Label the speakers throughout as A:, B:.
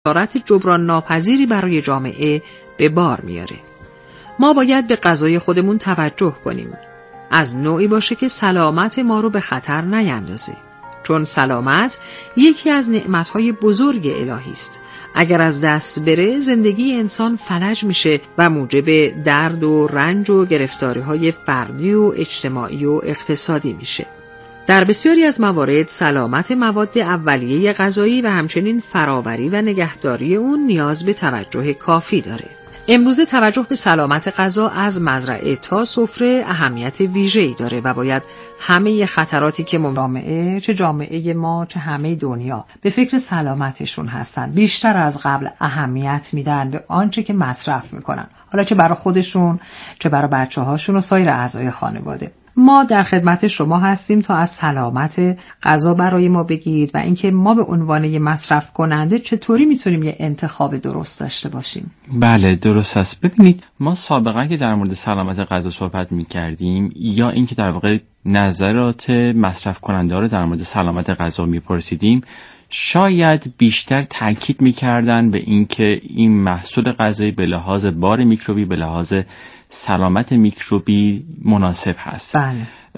A: خسارت جبران ناپذیری برای جامعه به بار میاره. ما باید به غذای خودمون توجه کنیم، از نوعی باشه که سلامت ما رو به خطر نیندازه، چون سلامت یکی از نعمتهای بزرگ الهی است. اگر از دست بره زندگی انسان فلج میشه و موجب درد و رنج و گرفتاری‌های فردی و اجتماعی و اقتصادی میشه. در بسیاری از موارد سلامت مواد اولیه غذایی و همچنین فراوری و نگهداری اون نیاز به توجه کافی داره. امروزه توجه به سلامت غذا از مزرعه تا سفره اهمیت ویژه‌ای داره و باید همه خطراتی که چه جامعه ما چه همه دنیا به فکر سلامتشون هستن بیشتر از قبل اهمیت میدن به آنچه که مصرف میکنن، حالا چه برای خودشون چه برای بچه‌هاشون و سایر اعضای خانواده. ما در خدمت شما هستیم تا از سلامت غذا برای ما بگید و اینکه ما به عنوان یه مصرف کننده چطوری میتونیم یه انتخاب درست داشته باشیم.
B: بله درست است. ببینید ما سابقا که در مورد سلامت غذا صحبت میکردیم یا اینکه در واقع نظرات مصرف کننده رو در مورد سلامت غذا میپرسیدیم، شاید بیشتر تاکید میکردن به اینکه این محصول غذایی به لحاظ بار میکروبی به لحاظ سلامت میکروبی مناسب هست.
A: بله.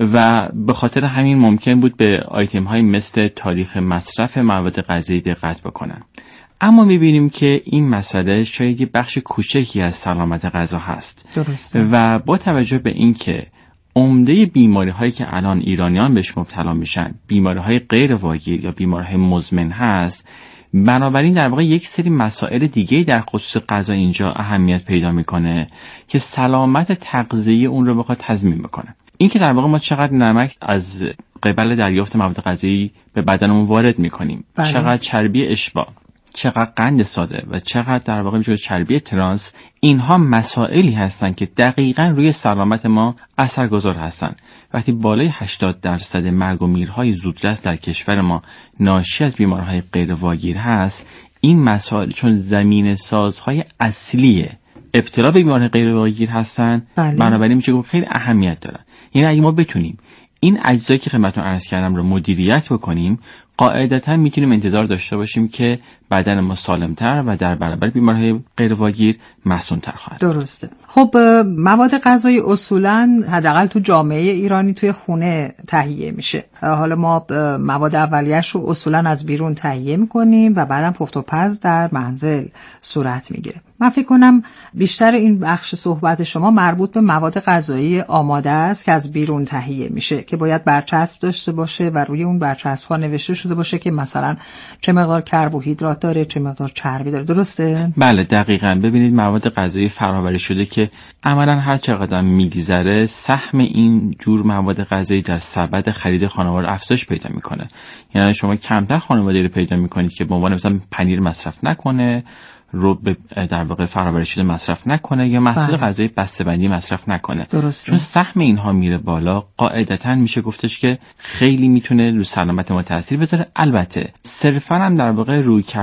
B: و به خاطر همین ممکن بود به آیتم های مثل تاریخ مصرف مواد غذایی دقت بکنن. اما میبینیم که این مسئله شاید یه بخش کوچکی از سلامت غذا هست.
A: درسته.
B: و با توجه به اینکه عمده بیماری هایی که الان ایرانیان بهش مبتلا میشن بیماری های غیر واگیر یا بیماری های مزمن هست، بنابراین در واقع یک سری مسائل دیگه در خصوص غذا اینجا اهمیت پیدا میکنه که سلامت تغذیه اون رو بخواد تضمین بکنه. این که در واقع ما چقدر نمک از قبل دریافت مواد غذایی به بدنمون وارد میکنیم،
A: بله.
B: چقدر چربی اشباع، چقدر قند ساده و چقدر در واقع میشه چربی ترانس، اینها مسائلی هستن که دقیقاً روی سلامت ما اثرگذار هستن. وقتی بالای 80% مرگ و میرهای زودرس در کشور ما ناشی از بیماریهای غیر واگیر هست، این مسائل چون زمین سازهای اصلی ابتلا به بیماریهای غیر واگیر هستن،
A: بله.
B: بنابراین میشه گفت خیلی اهمیت دارن. یعنی اگه ما بتونیم این اجزایی که خدمتتون عرض کردم رو مدیریت بکنیم، قاعدتاً میتونیم انتظار داشته باشیم که بدن ما سالمتر و در برابر بیماریهای غیر واگیر مسئول‌تر خواهد.
A: درسته. خب مواد غذایی اصولاً حداقل تو جامعه ایرانی توی خونه تهیه میشه. حالا ما مواد اولیه‌اش رو اصولاً از بیرون تهیه میکنیم و بعداً پخت و پز در منزل صورت میگیره. من فکر کنم بیشتر این بخش صحبت شما مربوط به مواد غذایی آماده است که از بیرون تهیه میشه که باید برچسب داشته باشه و روی اون برچسب‌ها نوشته شده باشه که مثلا چه مقدار کربوهیدرات داره، چه مقدار چربی داره. درسته؟
B: بله دقیقاً. ببینید مواد غذایی فراوری شده که عملاً هر چقدر میگذره سهم این جور مواد غذایی در سبد خرید خانواده افزایش پیدا میکنه. یعنی شما کمتر خانواده‌ای رو پیدا میکنید که به عنوان مثلا پنیر مصرف نکنه، رو در واقع فراوری شده مصرف نکنه یا محصول غذایی بسته‌بندی مصرف نکنه.
A: درسته.
B: چون سهم اینها میره بالا، قاعدتاً میشه گفتش که خیلی میتونه رو سلامت ما تاثیر بذاره. البته صرفاً هم در واقع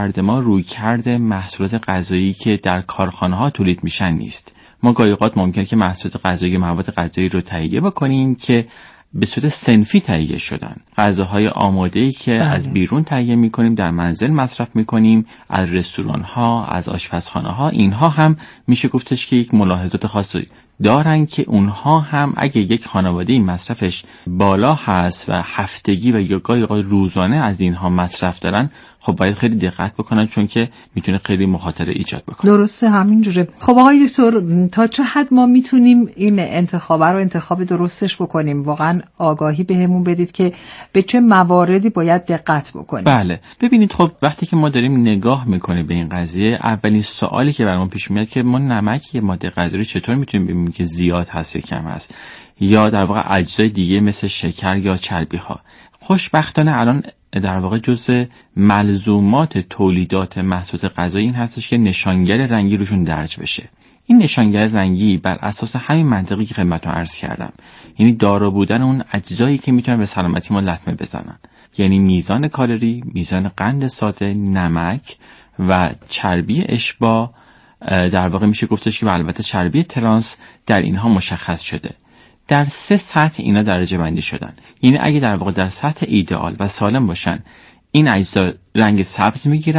B: رویکرد محصولات غذایی که در کارخانه‌ها تولید میشن نیست. ما گاهی اوقات ممکنه که محصولات غذایی مواد غذایی رو تهیه بکنیم که به صورت صنفی تهیه شدن. غذاهای آماده‌ای که از بیرون تهیه می‌کنیم در منزل مصرف می‌کنیم، از رستوران‌ها، از آشپزخانه‌ها، اینها هم میشه گفتش که یک ملاحظات خاصی دارن که اونها هم اگه یک خانواده این مصرفش بالا هست و هفتگی و یا گاهی روزانه از اینها مصرف دارن، خب باید خیلی دقت بکنن چون که میتونه خیلی مخاطره ایجاد بکنه.
A: درسته همینجوره. خب آقای دکتر تا چه حد ما میتونیم این انتخاب درستش بکنیم؟ واقعا آگاهی بهمون بدید که به چه مواردی باید دقت بکنیم.
B: بله ببینید، خب وقتی که ما داریم نگاه میکنیم به این قضیه، اولین سوالی که برامون پیش میاد که ما نمک یه ماده غذایی چطور میتونیم ببینیم که زیاد هست یا کم هست، یا در واقع اجزای دیگه مثل شکر یا چربی ها. خوشبختانه الان در واقع جزء ملزومات تولیدات محصولات غذایی این هستش که نشانگر رنگی روشون درج بشه. این نشانگر رنگی بر اساس همین منطقی که خدمتتون عرض کردم، یعنی دارا بودن اون اجزایی که میتونن به سلامتی ما لطمه بزنن، یعنی میزان کالری، میزان قند ساده، نمک و چربی اشباع، در واقع میشه گفتش که البته چربی ترانس در اینها مشخص شده. در 3 سطح اینا درجه بندی شدن. یعنی اگه در واقع در سطح ایدئال و سالم باشن، این اجزا رنگ سبز میگیرن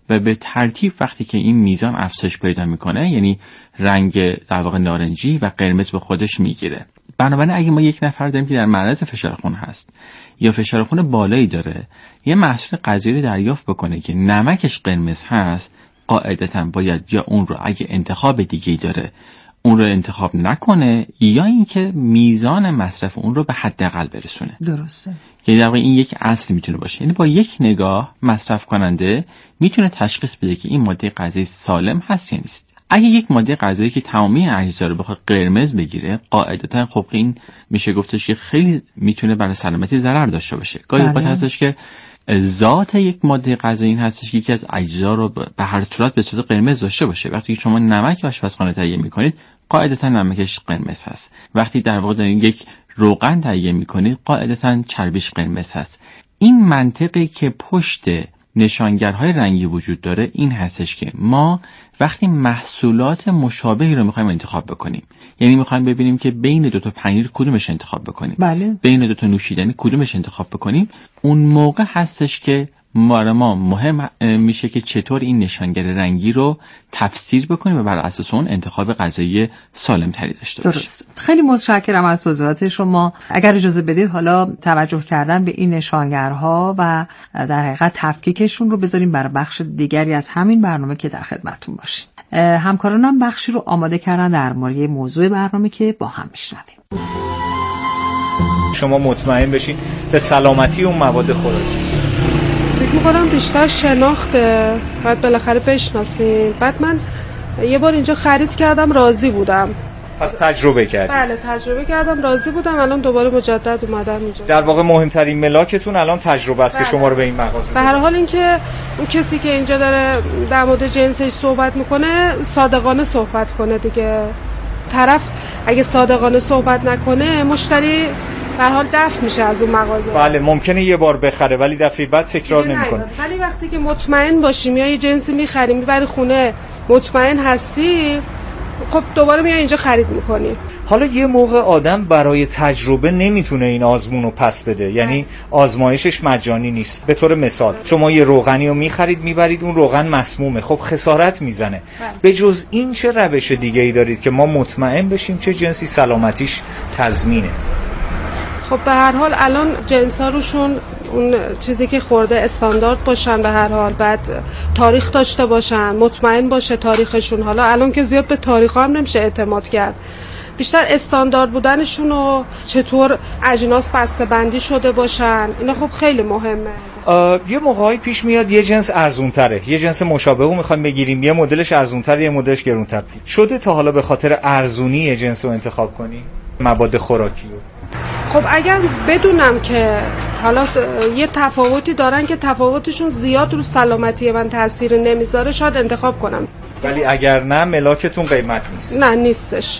B: و به ترتیب وقتی که این میزان افزایش پیدا میکنه، یعنی رنگ در واقع نارنجی و قرمز به خودش میگیره. بنابراین اگه ما یک نفر داریم که در معرض فشار خون هست یا فشار خون بالایی داره، یه محصول غذایی رو دریافت بکنه که نمکش قرمز هست، قاعدتاً باید یا اون رو اگه انتخاب دیگه‌ای داره اون رو انتخاب نکنه، یا اینکه میزان مصرف اون رو به حداقل برسونه.
A: درسته.
B: یعنی در واقع این یک اصل میتونه باشه. یعنی با یک نگاه مصرف کننده میتونه تشخیص بده که این ماده غذایی سالم هست یا نیست. اگه یک ماده غذایی که تمامی اجزا رو بخواد قرمز بگیره، قاعدتاً خب این میشه گفتش که خیلی میتونه برای سلامتی ضرر داشته باشه. گاهی اوقات هستش که ذات یک ماده غذایی این هستش که یکی از اجزا رو به هر صورت به صورت قرمز داشته باشه. وقتی که شما نمک آشپزخانه تهیه میکنید، قاعدتاً نمکش قرمز هست. وقتی در واقع دارین یک روغن تهیه میکنید، قاعدتاً چربیش قرمز هست. این منطقی که پشت نشانگرهای رنگی وجود داره این هستش که ما وقتی محصولات مشابهی رو میخوایم انتخاب بکنیم، یعنی میخوایم ببینیم که بین دو تا پنیر کدومش انتخاب بکنیم،
A: بله.
B: بین دو تا نوشیدنی کدومش انتخاب بکنیم، اون موقع هستش که ما مهم میشه که چطور این نشانگر رنگی رو تفسیر بکنیم و بر اساس اون انتخاب غذایی سالم تری داشته باشیم. درست.
A: خیلی متشکرم از توضیحات شما. اگر اجازه بدید حالا توجه کردن به این نشانگرها و در حقیقت تفکیکشون رو بذاریم برای بخش دیگری از همین برنامه که در خدمتتون باشیم. همکارانم بخشی رو آماده کردن در مورد موضوع برنامه که با هم میشنویم.
C: شما مطمئن بشین به سلامتی اون مواد خوراکی.
D: فکر میکنم بیشتر شناخته، باید بالاخره بشناسیم. بعد من یه بار اینجا خرید کردم، راضی بودم.
C: پس تجربه کردید؟
D: بله تجربه کردم، راضی بودم. الان دوباره مجدد اومدم اینجا.
C: در واقع مهمترین ملاکتون الان تجربه است. بله. که شما رو به این مغازه.
D: به هر حال اینکه اون کسی که اینجا داره در مورد جنسش صحبت میکنه صادقانه صحبت کنه دیگه. طرف اگه صادقانه صحبت نکنه، مشتری به هر حال دفع میشه از اون مغازه.
C: بله ممکنه یه بار بخره ولی دفعه بعد تکرار نمیکنه.
D: ولی وقتی که مطمئن باشیم یا یه جنسی میخریم میبری خونه، مطمئن هستی، خب دوباره میای اینجا خرید میکنی.
C: حالا یه موقع آدم برای تجربه نمیتونه این آزمون رو پس بده، یعنی آزمایشش مجانی نیست. به طور مثال شما یه روغنی رو میخرید میبرید، اون روغن مسمومه، خب خسارت میزنه. به جز این چه روش دیگه ای دارید که ما مطمئن بشیم چه جنسی سلامتیش تضمینه؟
D: خب به هر حال الان جنس‌ها روشون اون چیزی که خورده استاندارد باشن، به هر حال بعد تاریخ داشته باشن، مطمئن باشه تاریخشون. حالا الان که زیاد به تاریخ هم نمیشه اعتماد کرد، بیشتر استاندارد بودنشون و چطور اجناس بسته بندی شده باشن، اینا خب خیلی مهمه.
C: یه موقعی پیش میاد یه جنس ارزونتره، یه جنس مشابه رو میخوایم بگیریم، یه مدلش ارزونتره یه مدلش گرونتر. شده تا حالا به خاطر ارزونی یه جنس رو انتخاب کنی مواد خوراکی رو؟
D: خب اگر بدونم که حالا یه تفاوتی دارن که تفاوتشون زیاد رو سلامتی من تأثیر نمیذاره، شاید انتخاب کنم.
C: ولی اگر نه ملاکتون قیمت نیست؟
D: نه نیستش.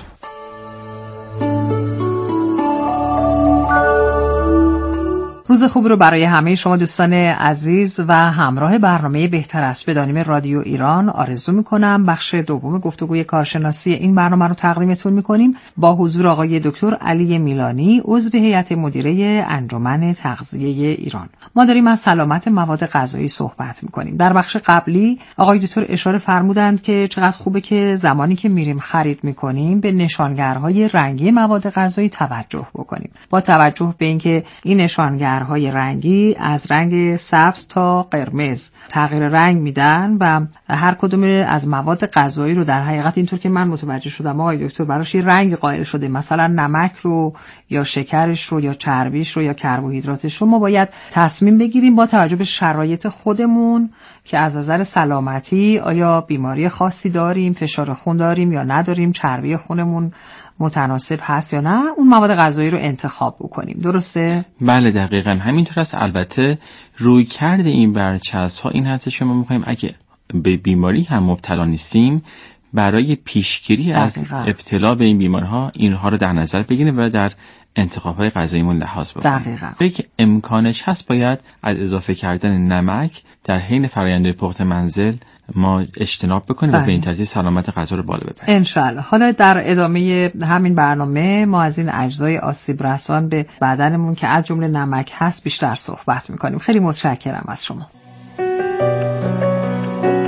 A: روز خوب رو برای همه شما دوستان عزیز و همراه برنامه بهتر است بدانیم رادیو ایران آرزو میکنم. بخش دوم گفتگوی کارشناسی این برنامه رو تقدیمتون میکنیم با حضور آقای دکتر علی میلانی، عضو هیئت مدیره انجمن تغذیه ایران. ما داریم از سلامت مواد غذایی صحبت میکنیم. در بخش قبلی آقای دکتر اشاره فرمودند که چقدر خوبه که زمانی که میریم خرید میکنیم به نشانگرهای رنگی مواد غذایی توجه بکنیم. با توجه به اینکه این نشانگر های رنگی از رنگ سبز تا قرمز تغییر رنگ میدن و هر کدوم از مواد غذایی رو در حقیقت اینطور که من متوجه شدم آقای دکتر براش یه رنگ قائل شده، مثلا نمک رو یا شکرش رو یا چربیش رو یا کربوهیدراتش رو ما باید تصمیم بگیریم با توجه به شرایط خودمون که از نظر سلامتی آیا بیماری خاصی داریم، فشار خون داریم یا نداریم، چربی خونمون متناسب هست یا نه، اون مواد غذایی رو انتخاب بکنیم. درسته؟
B: بله دقیقاً همینطور است. البته روی کرده این برچسب‌ها این هست که ما می‌خوایم اگه به بیماری هم مبتلا نیستیم برای پیشگیری از ابتلا به این بیماری‌ها اینها رو در نظر بگیریم و در انتخاب‌های غذاییمون لحاظ بکنیم.
A: دقیقاً.
B: که امکانش هست باید از اضافه کردن نمک در حین فرآیند پخت منزل ما اجتناب بکنیم و به این ترتیب سلامت غذا رو بالا ببریم
A: ان شاء الله. حالا در ادامه همین برنامه ما از این اجزای آسیب رسان به بدنمون که از جمله نمک هست بیشتر صحبت می‌کنیم. خیلی متشکرم از شما.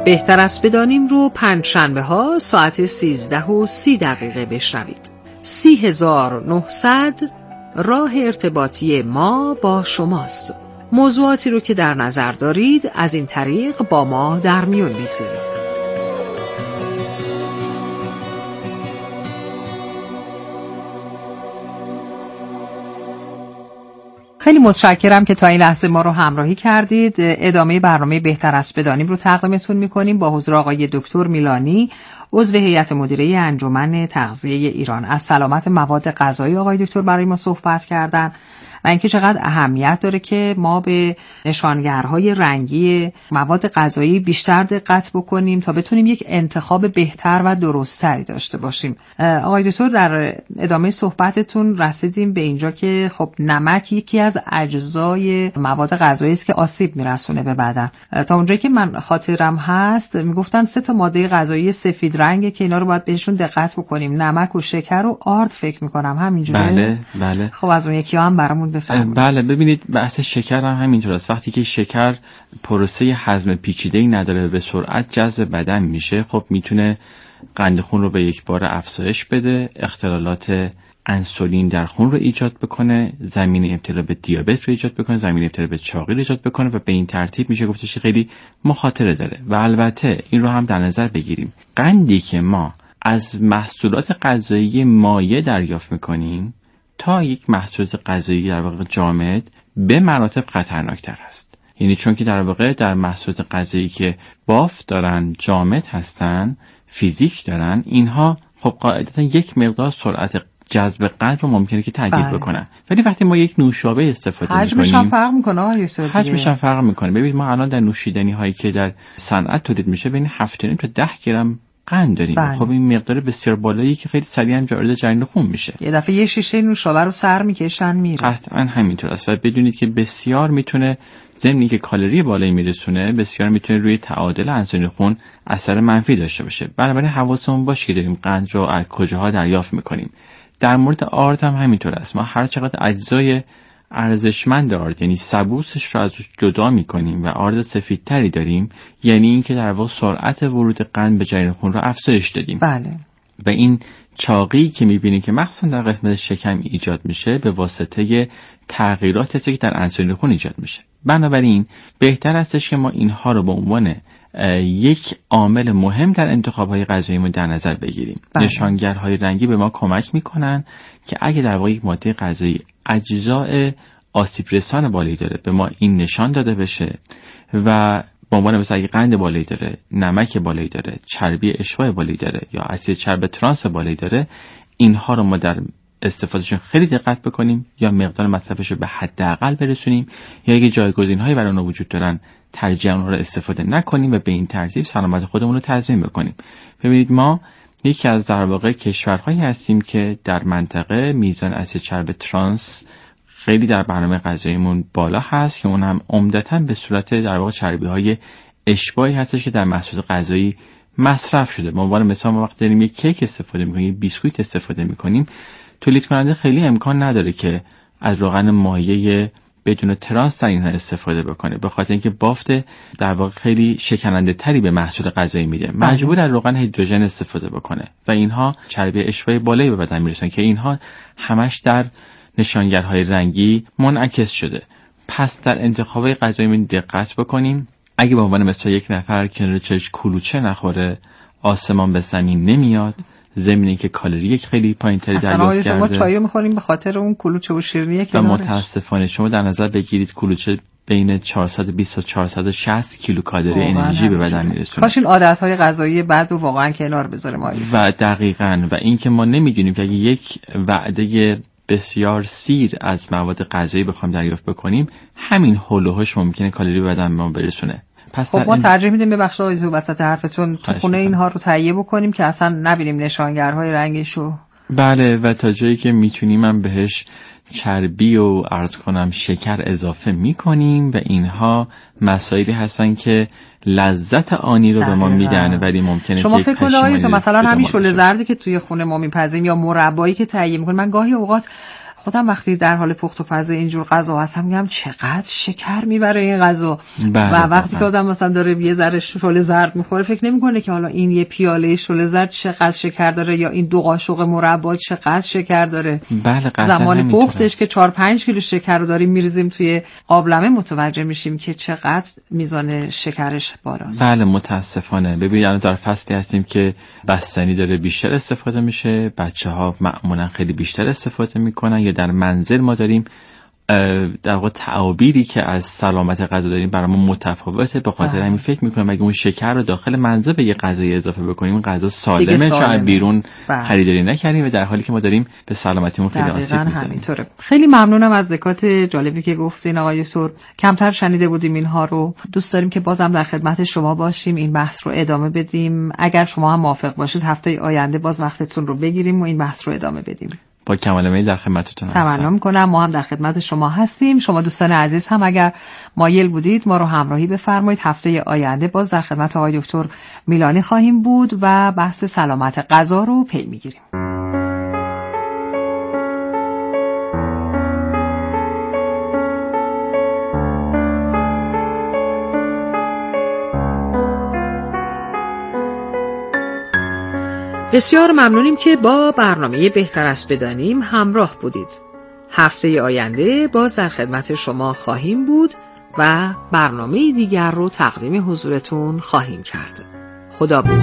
A: بهتر است بدانیم رو پنجشنبه ها ساعت 13:30 بشنوید. 30900 راه ارتباطی ما با شماست. موضوعاتی رو که در نظر دارید از این طریق با ما در میون بگذارید. خیلی متشکرم که تا این لحظه ما رو همراهی کردید. ادامه برنامه بهتر است بدانیم رو تقدیمتون می‌کنیم با حضور آقای دکتر میلانی، عضو هیئت مدیره انجمن تغذیه ایران. از سلامت مواد غذایی آقای دکتر برای ما صحبت کردن و اینکه چقدر اهمیت داره که ما به نشانگرهای رنگی مواد غذایی بیشتر دقت بکنیم تا بتونیم یک انتخاب بهتر و درستری داشته باشیم. آقای دکتر در ادامه صحبتتون رسیدیم به اینجا که خب نمک یکی از اجزای مواد غذایی است که آسیب میرسونه به بدن. تا اونجایی که من خاطرم هست میگفتن 3 ماده غذایی سفید رنگه که اینا رو باید بهشون دقت بکنیم، نمک و شکر و آرد فکر میکنم همینجوره.
B: بله.
A: خب از اون یکی هم برامون بفرمایید.
B: بله ببینید بحث شکر هم همینطور است. وقتی که شکر پروسه هضم پیچیده‌ای نداره به سرعت جذب بدن میشه، خب میتونه قند خون رو به یک بار افزایش بده، اختلالات انسولین در خون رو ایجاد بکنه، زمینه ابتلا به دیابت رو ایجاد بکنه، زمینه ابتلا به چاقی رو ایجاد بکنه و به این ترتیب میشه گفتش خیلی مخاطره داره. و البته این رو هم در نظر بگیریم، قندی که ما از محصولات غذایی مایع دریافت میکنیم تا یک محصولات غذایی در واقع جامد به مراتب خطرناکتر است. یعنی چون که در واقع در محصولات غذایی که بافت دارن، جامد هستن، فیزیک دارن، اینها خب قاعدتا یک مقدار سرعت جذب قند رو ممکنه که تغییر بکنن. ولی وقتی ما یک نوشابه استفاده می‌کنیم،
A: حجمش هم فرق می‌کنه.
B: حجمش هم فرق می‌کنه. ببینید ما الان در نوشیدنی هایی که در صنعت تولید میشه بین 7.5 تا 10 گرم قند داریم. خب این مقدار بسیار بالایی که خیلی سریعا وارد جریان خون میشه.
A: یه دفعه یه شیشه نوشابه رو سر میکشن میره.
B: قطعا همینطور است و بدونید که بسیار میتونه ضمن که کالری بالایی میرسونه، بسیار میتونه روی تعادل انسولین خون اثر منفی داشته باشه. بنابراین حواسمون باشه که داریم قند رو از کجاها دریافت میکنیم. در مورد آرد هم همینطور است. ما هر چقدر اجزای ارزشمند آرد یعنی سبوسش رو ازش جدا میکنیم و آرد سفیدتری داریم، یعنی اینکه در واقع سرعت ورود قند به جریان خون رو افزایش دادیم.
A: بله.
B: و این چاقی که میبینید که مخصوصا در قسمت شکم ایجاد میشه به واسطه تغییراتی که در انسولین خون ایجاد میشه. بنابراین بهتر استش که ما اینها رو به عنوان یک عامل مهم در انتخاب‌های غذاییمون در نظر بگیریم. نشانگرهای رنگی به ما کمک میکنن که اگه در واقع یک ماده غذایی اجزای آسیب رسان بالایی داره به ما این نشان داده بشه و به عنوان مثلا اگه قند بالایی داره، نمک بالایی داره، چربی اشباع بالایی داره یا اسید چرب ترانس بالایی داره، اینها رو ما در استفادهشون خیلی دقت بکنیم یا مقدار مصرفش رو به حداقل برسونیم یا اگه جایگزین‌هایی برای اونها وجود دارن ترجیحاً اونها رو استفاده نکنیم و به این ترتیب سلامت خودمون رو تضمین بکنیم. ببینید ما یکی از در واقع کشورهایی هستیم که در منطقه میزان اسید چرب ترانس خیلی در برنامه غذاییمون بالا هست که اون هم عمدتاً به صورت در واقع چربی‌های اشباعی هستش که در محصولات غذایی مصرف شده. به عنوان مثال ما وقتی داریم یک کیک استفاده می‌کنیم، یک بیسکویت استفاده می‌کنیم، تولید کننده خیلی امکان نداره که از روغن مایع بدون ترانس در اینها استفاده بکنه، به خاطر اینکه بافت در واقع خیلی شکننده تری به محصول غذایی میده. مجبور از روغن هیدروژن استفاده بکنه و اینها چربی اشباع بالایی به بدن میرسن که اینها همش در نشانگرهای رنگی منعکس شده. پس در انتخاب غذایی دقت بکنیم. اگه به عنوان مثلا یک نفر کنار چش کلوچه نخوره، آسمان به زمین نمیاد، زمینی که کالری خیلی پایین‌تری دریافت کرده.
A: ما چای رو می‌خوریم به خاطر اون کلوچه و شیرینی که
B: کنارش. متاسفانه شما در نظر بگیرید کلوچه بین 420 تا 460 کیلوکالری انرژی به بدن میرسونه.
A: کاش این عادت‌های غذایی بعد رو واقعا کنار بذاریم.
B: و دقیقاً و این که ما نمی‌دونیم که اگه یک وعده بسیار سیر از مواد غذایی بخوایم دریافت بکنیم، همین هول و هوش ممکنه کالری به بدن ما برسونه.
A: پس خب ما ترجیح میدیم ببخشید آقای تو وسط حرفتون تو خونه اینها رو تهیه بکنیم که اصلا نبینیم نشانگرهای رنگشو.
B: بله و تا جایی که میتونیم هم بهش چربی و عرض کنم شکر اضافه میکنیم و اینها مسائلی هستن که لذت آنی رو به ما میدن ولی ممکنه
A: شما فکر کنید مثلا همین شله زردی که توی خونه ما میپزیم یا مربایی که تهیه میکنیم، من گاهی اوقات خودم وقتی در حال پخت و پز اینجور غذا هستم میگم چقدر شکر میبره این غذا. و وقتی که آدم مثلا داره یه ذره شله زرد میخوره فکر نمیکنه که حالا این یه پیاله شله زرد چقدر شکر داره یا این 2 قاشق مربا چقدر شکر داره. زمان پختش که 4-5 کیلو شکر رو داریم میریزیم توی قابلمه متوجه میشیم که چقدر میزان شکرش بالاست.
B: بله متاسفانه. ببینید الان در فصلی هستیم که بستنی داره بیشتر استفاده میشه، بچه‌ها معمولا خیلی بیشتر استفاده میکنن، یا در منزل ما داریم در واقع تعابیری که از سلامت غذا داریم برامون متفاوته. به خاطر همین فکر میکنم اگه اون شکر رو داخل منزل به یه غذای اضافه بکنیم غذا سالمه، چون بیرون خریداری نکردیم و در حالی که ما داریم به سلامتیمون خیلی آسیب میزنیم.
A: خیلی ممنونم از نکات جالبی که گفتین آقای دکتر. کمتر شنیده بودیم اینها رو. دوست داریم که بازم در خدمت شما باشیم، این بحث رو ادامه بدیم. اگر شما هم موافق باشید هفته آینده باز وقتتون رو بگیریم و این بحث رو ادامه بدیم.
B: با کمال میل در خدمتتون هستم.
A: تمنا می‌کنم. ما هم در خدمت شما هستیم. شما دوستان عزیز هم اگر مایل بودید ما رو همراهی بفرمایید. هفته آینده باز در خدمت آقای دکتر میلانی خواهیم بود و بحث سلامت غذا رو پی می‌گیریم. بسیار ممنونیم که با برنامه بهتر است بدانیم همراه بودید. هفته آینده باز در خدمت شما خواهیم بود و برنامه دیگر رو تقدیم حضورتون خواهیم کرد. خدا بود.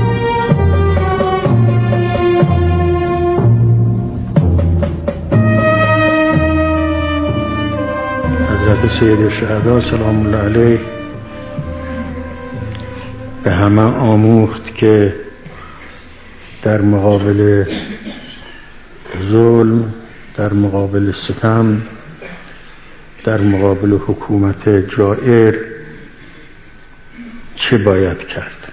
E: حضرت سید الشهدا سلام الله علیه به همه آموخت که در مقابل ظلم، در مقابل ستم، در مقابل حکومت جائر چه باید کرد.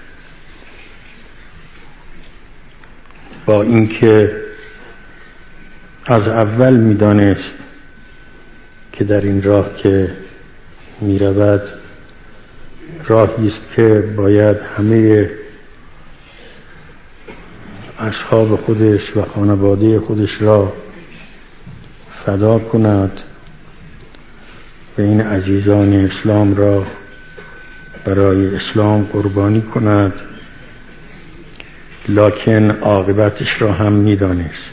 E: با اینکه از اول می‌دانست که در این راه که می‌رود راهی است که باید همه اصحاب خودش و خانواده خودش را فدا کند و این عزیزان اسلام را برای اسلام قربانی کند، لکن عاقبتش را هم می‌دانست.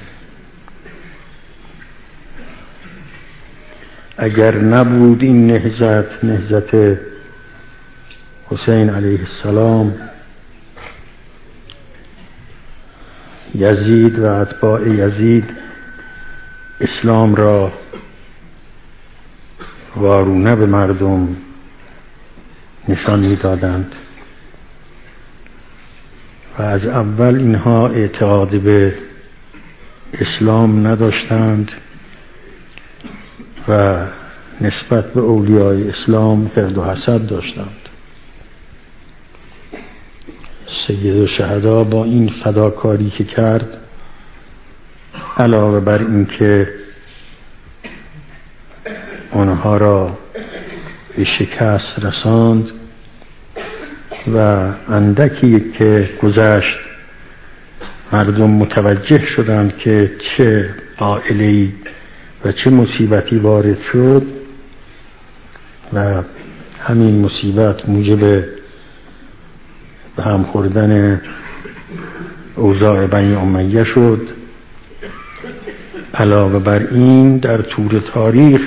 E: اگر نبود این نهضت حسین علیه السلام، یزید و اتباع یزید اسلام را وارونه به مردم نشان می‌دادند و از اول اینها اعتقاد به اسلام نداشتند و نسبت به اولیای اسلام حقد و حسد داشتند. سید الشهدا با این فداکاری که کرد، علاوه بر این که آنها را به شکست رساند و اندکی که گذشت مردم متوجه شدند که چه قائله‌ای و چه مصیبتی وارد شد و همین مصیبت موجب به هم خوردن اوضاع بنی امیه شد. علاوه بر این در طول تاریخ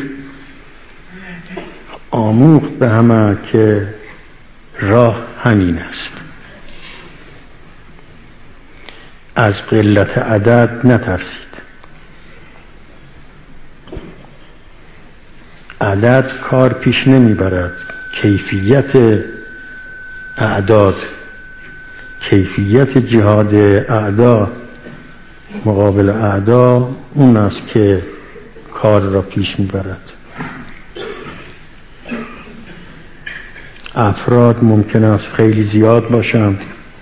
E: آموخت به همه که راه همین است، از قلت عدد نترسید. عدد کار پیش نمیبرد، کیفیت اعداد، کیفیت جهاد اعدا مقابل اعدا اون است که کار را پیش میبرد. افراد ممکن است خیلی زیاد باشند.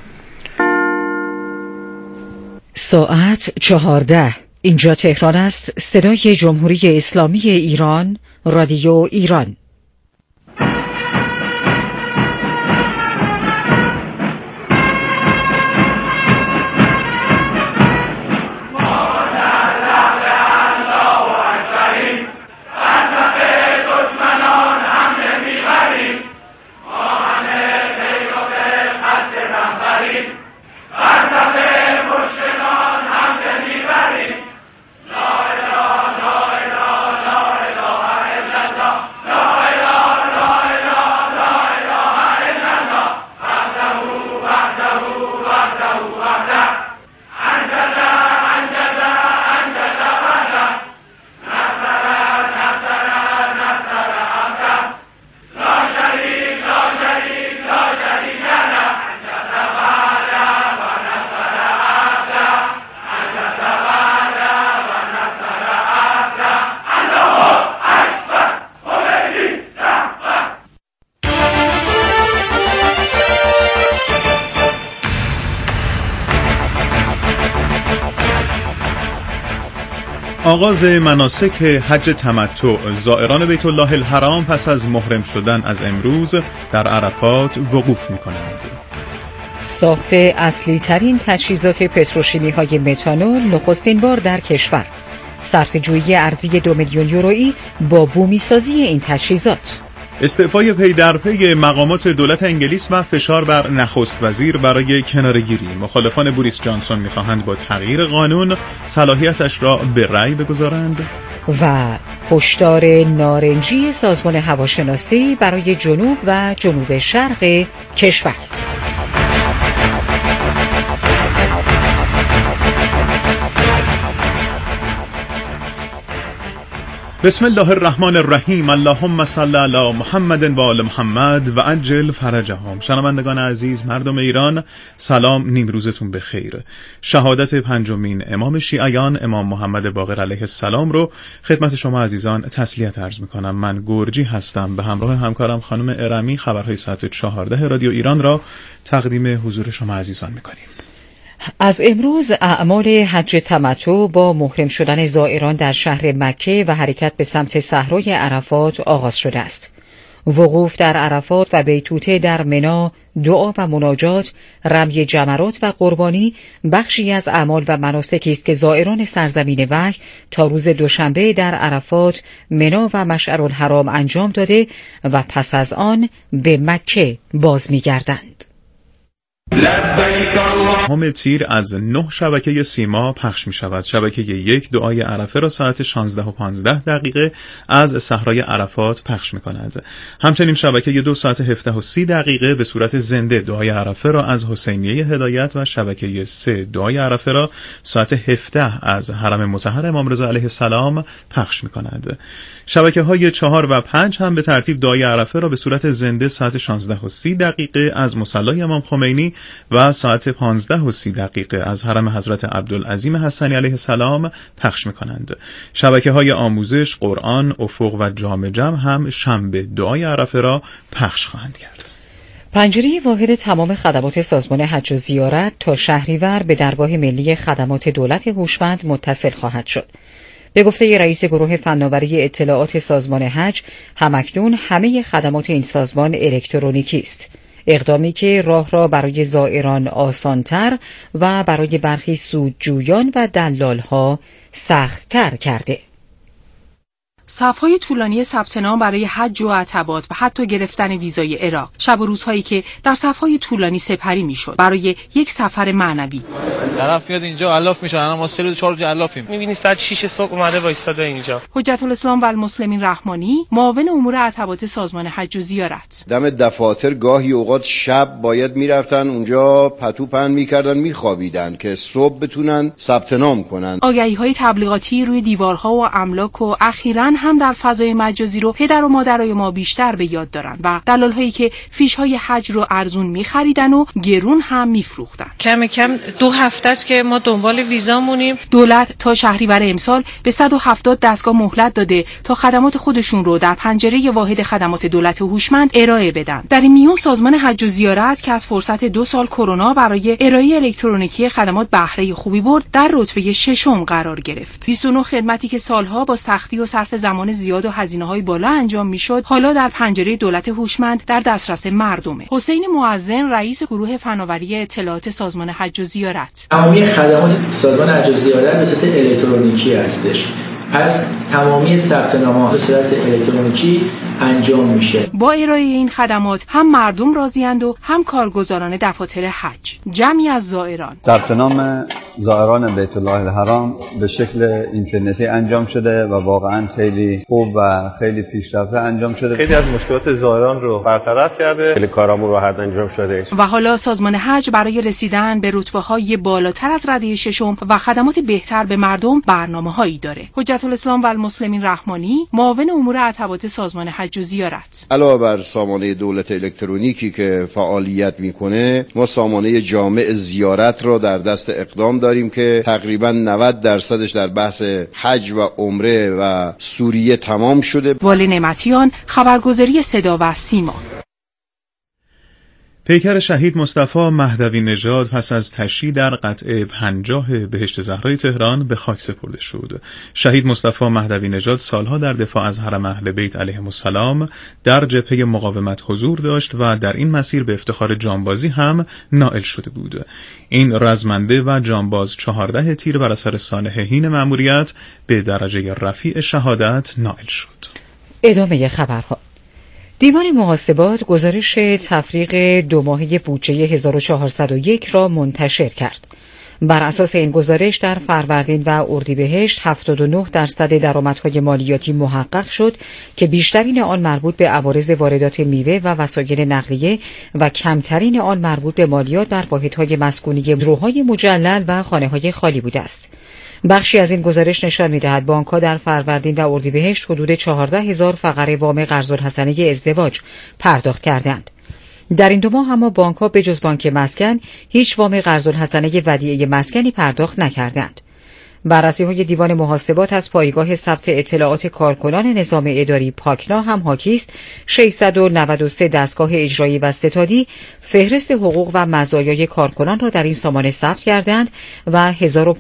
F: ساعت 14. اینجا تهران است. صدای جمهوری اسلامی ایران، رادیو ایران.
G: آغاز مناسک حج تمتع، زائران بیت الله الحرام پس از محرم شدن از امروز در عرفات وقوف می‌کنند.
F: ساخت اصلی ترین تجهیزات پتروشیمی های متانول نخستین بار در کشور. صرفه‌جویی ارزی 2 میلیون یورویی با بومی سازی این تجهیزات.
G: استعفای پی در پی مقامات دولت انگلیس و فشار بر نخست وزیر برای کناره‌گیری. مخالفان بوریس جانسون می‌خواهند با تغییر قانون صلاحیتش را به رأی بگذارند.
F: و هشدار نارنجی سازمان هواشناسی برای جنوب و جنوب شرق کشور.
G: بسم الله الرحمن الرحیم. اللهم صل علی محمد و آل محمد و عجل فرجهم. شنوندگان عزیز، مردم ایران، سلام، نیمروزتون بخیر. شهادت پنجمین امام شیعیان امام محمد باقر علیه السلام رو خدمت شما عزیزان تسلیت عرض میکنم. من گرجی هستم، به همراه همکارم خانم ارمی خبرهای ساعت 14 رادیو ایران را تقدیم حضور شما عزیزان میکنیم.
F: از امروز اعمال حج تمتع با محرم شدن زائران در شهر مکه و حرکت به سمت صحرای عرفات آغاز شده است. وقوف در عرفات و بیتوته در منی، دعا و مناجات، رمی جمرات و قربانی بخشی از اعمال و مناسکی است که زائران سرزمین وحی تا روز دوشنبه در عرفات، منی و مشعرالحرام انجام داده و پس از آن به مکه باز می‌گردند.
G: همه تیر از 9 شبکه سیما پخش می شود. شبکه 1 دعای عرفه را ساعت 16 و 15 دقیقه از صحرای عرفات پخش می کند. همچنین شبکه 2 ساعت 17 و 30 دقیقه به صورت زنده دعای عرفه را از حسینیه هدایت و شبکه 3 دعای عرفه را ساعت 17 از حرم مطهر امام رضا علیه السلام پخش می کند. شبکه های 4 و 5 هم به ترتیب دعای عرفه را به صورت زنده ساعت 16 و 30 دقیقه از مصلی امام خمینی و ساعت 15 و 30 دقیقه از حرم حضرت عبدالعظیم حسنی علیه السلام پخش می‌کنند. شبکه‌های آموزش، قرآن، افق و جام جم هم شنبه دعای عرفه را پخش خواهند کرد.
F: پنجره واحد تمام خدمات سازمان حج و زیارت تا شهریور به درگاه ملی خدمات دولت هوشمند متصل خواهد شد. به گفته رئیس گروه فناوری اطلاعات سازمان حج، همکنون همه خدمات این سازمان الکترونیکی است. اقدامی که راه را برای زائران آسانتر و برای برخی سودجویان و دلالها سخت‌تر کرده.
H: صف‌های طولانی ثبت نام برای حج و عتبات و حتی گرفتن ویزای عراق، شب و روزهایی که در صف‌های طولانی سپری میشد برای یک سفر معنوی.
I: طرف میاد اینجا الاف میشن، ما 3 روز 4 روز الافیم.
J: می‌بینی ساعت 6 صبح اومده وایساده اینجا.
H: حجت الاسلام و المسلمین رحمانی، معاون امور عتبات سازمان حج و زیارت.
K: دم دفاتر گاهی اوقات شب باید میرفتن اونجا پتو پهن میکردن میخوابیدن که صبح بتونن ثبت نام کنن.
H: آگهی‌های تبلیغاتی روی دیوارها و املاک و اخیراً هم در فضای مجازی رو پدر و مادرای ما بیشتر به یاد دارن و دلال‌هایی که فیش‌های حج رو ارزون می‌خریدن و گرون هم می‌فروختن.
J: کم کم 2 هفته است که ما دنبال ویزامونیم.
H: دولت تا شهریور امسال به 170 دستگاه مهلت داده تا خدمات خودشون رو در پنجره واحد خدمات دولت هوشمند ارائه بدن. در این میون سازمان حج و زیارت که از فرصت 2 سال کرونا برای ارائه الکترونیکی خدمات بهره خوبی برد، در رتبه 6 قرار گرفت. 29 خدمتی که سالها با سختی و صرف زمان زیاد و هزینه‌های بالا انجام میشد، حالا در پنجره دولت هوشمند در دسترس مردمه. حسین معظم رئیس گروه فناوری اطلاعات سازمان حج و زیارت:
L: تمامی خدمات سازمان حج و زیارت به صورت الکترونیکی هستش. پس تمامی ثبت نام‌ها به صورت الکترونیکی انجام میشه.
H: با ارائه این خدمات هم مردم راضی‌اند و هم کارگزاران دفاتر حج. جمعی از زائران.
M: ثبت نام زائران بیت الله الحرام به شکل اینترنتی انجام شده و واقعا خیلی خوب و خیلی پیشرفته انجام شده.
N: خیلی از مشکلات زائران رو برطرف کرده. خیلی کارامون راحت انجام شده.
H: و حالا سازمان حج برای رسیدن به رتبه‌های بالاتر از رده 6 و خدمات بهتر به مردم برنامه‌هایی داره. حجت الاسلام و المسلمین رحمانی، معاون امور عتبات سازمان حج و زیارت:
K: علاوه بر سامانه دولت الکترونیکی که فعالیت میکنه، ما سامانه جامع زیارت را در دست اقدام داریم که تقریبا 90%ش در بحث حج و عمره و سوریه تمام شده.
H: والی نعمتیان، خبرگزاری صدا و سیما.
G: پیکر شهید مصطفی مهدوی نژاد پس از تشییع در قطعه 50 بهشت زهرای تهران به خاک سپرده شد. شهید مصطفی مهدوی نژاد سالها در دفاع از حرم اهل بیت علیهم السلام در جبهه مقاومت حضور داشت و در این مسیر به افتخار جانبازی هم نائل شده بود. این رزمنده و جانباز 14 تیر بر اثر سانحه حین مأموریت به درجه رفیع شهادت نائل شد.
F: ادامه خبرها. دیوان محاسبات گزارش تفریق 2 ماهه بودجه 1401 را منتشر کرد. بر اساس این گزارش در فروردین و اردیبهشت 79% درآمدهای مالیاتی محقق شد که بیشترین آن مربوط به عوارض واردات میوه و وسایل نقلیه و کمترین آن مربوط به مالیات بر واحدهای مسکونی روهای مجلل و خانه‌های خالی بوده است. بخشی از این گزارش نشان می‌دهد بانک‌ها در فروردین و اردیبهشت حدود 14,000 فقره وام قرض‌الحسنه ازدواج پرداخت کردند. در این 2 ماه اما بانک‌ها به جز بانک مسکن هیچ وام قرض‌الحسنه ودیعه مسکنی پرداخت نکردند. بررسی‌های دیوان محاسبات از پایگاه ثبت اطلاعات کارکنان نظام اداری پاکنا هم حاکی است 693 دستگاه اجرایی و ستادی فهرست حقوق و مزایای کارکنان را در این سامانه ثبت کردند و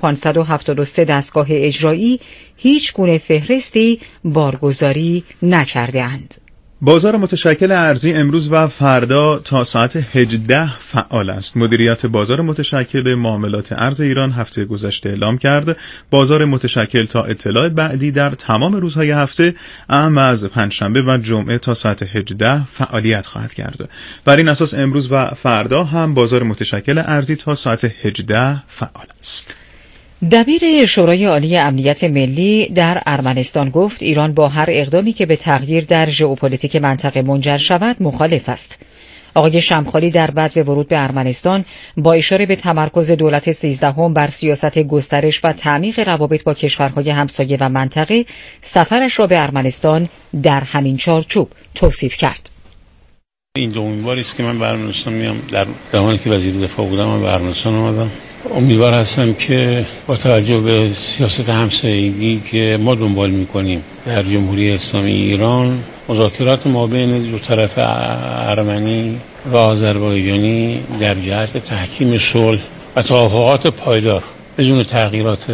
F: 1573 دستگاه اجرایی هیچ گونه فهرستی بارگذاری نکردند.
G: بازار متشکل ارزی امروز و فردا تا ساعت 18 فعال است. مدیریت بازار متشکل معاملات ارز ایران هفته گذشته اعلام کرد بازار متشکل تا اطلاع بعدی در تمام روزهای هفته اعم از پنجشنبه و جمعه تا ساعت 18 فعالیت خواهد کرد. بر این اساس امروز و فردا هم بازار متشکل ارزی تا ساعت 18 فعال است.
F: دبیر شورای عالی امنیت ملی در ارمنستان گفت ایران با هر اقدامی که به تغییر در ژئوپلیتیک منطقه منجر شود مخالف است. آقای شمخالی در بدو ورود به ارمنستان با اشاره به تمرکز دولت 13 بر سیاست گسترش و تعمیق روابط با کشورهای همسایه و منطقه سفرش را به ارمنستان در همین چارچوب توصیف کرد.
O: این دومین باری است که من به ارمنستان میام. در زمانی که وزیر دفاع بودم من به ارمنستان آمدم. امیدوار هستم که با توجه به سیاست همسایگی که ما دنبال می‌کنیم در جمهوری اسلامی ایران، مذاکرات ما بین دو طرف ارمنی و آذربایجانی در جهت تحکیم صلح و توافقات پایدار بدون تغییرات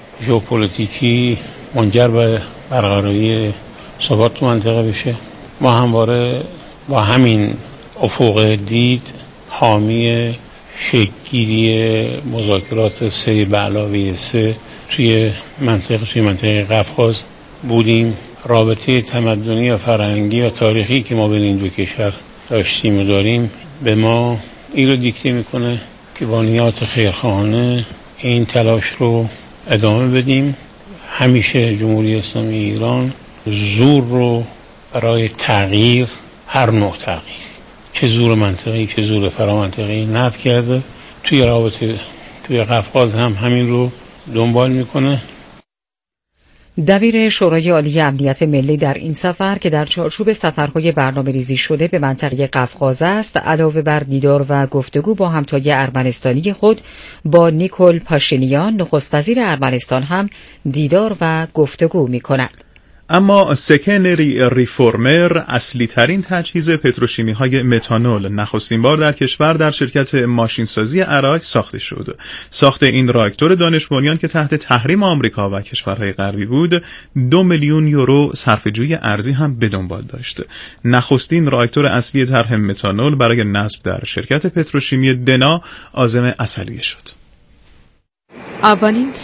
O: ژئوپلیتیکی منجر به برقراری ثبات تو منطقه بشه. ما همواره با همین افق دید حامی شکل‌گیری مذاکرات 3+3 توی منطقه قفقاز بودیم. رابطه تمدنی و فرهنگی و تاریخی که ما بین این دو کشور داشتیم و داریم به ما این رو دیکته میکنه که با نیات خیرخواهانه این تلاش رو ادامه بدیم. همیشه جمهوری اسلامی ایران زور رو برای تغییر، هر نوع تغییر، چه زور منطقی چه زور فرامنطقی نفی کرده. توی رابطه توی قفقاز هم همین رو دنبال میکنه.
F: دبیر شورای عالی امنیت ملی در این سفر که در چارچوب سفرهای برنامه‌ریزی شده به منطقه قفقاز است، علاوه بر دیدار و گفتگو با همتای ارمنستانی خود با نیکول پاشینیان نخست وزیر ارمنستان هم دیدار و گفتگو می‌کند.
G: اما سکنری ریفورمر اصلی ترین تجهیز پتروشیمی های متانول نخستین بار در کشور در شرکت ماشینسازی عراق ساخته شد. ساخت این راکتور دانش بنیان که تحت تحریم آمریکا و کشورهای غربی بود 2 میلیون یورو صرفه‌جویی ارزی هم به دنبال داشت. نخستین راکتور اصلی طرح متانول برای نصب در شرکت پتروشیمی دنا عازم عسلیه شد.
A: اولین